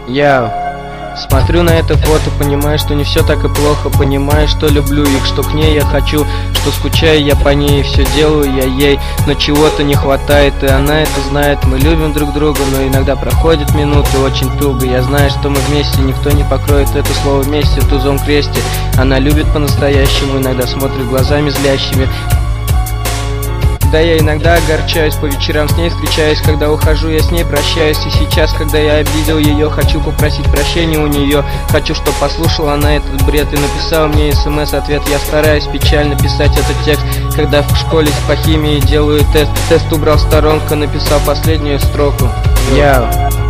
Я смотрю на это фото, понимаю, что не все так и плохо, понимаю, что люблю их, что к ней я хочу, что скучаю я по ней, все делаю я ей, но чего-то не хватает, и она это знает. Мы любим друг друга, но иногда проходят минуты очень туго. Я знаю, что мы вместе, никто не покроет это слово вместе в тузом кресте. Она любит по-настоящему, иногда смотрит глазами злящими. Да, я иногда огорчаюсь, по вечерам с ней встречаюсь, когда ухожу, я с ней прощаюсь. И сейчас, когда я обидел ее, хочу попросить прощения у нее. Хочу, чтоб послушала она этот бред и написала мне смс-ответ. Я стараюсь печально писать этот текст, когда в школе по химии делаю тест. Тест убрал в сторонку, написал последнюю строку.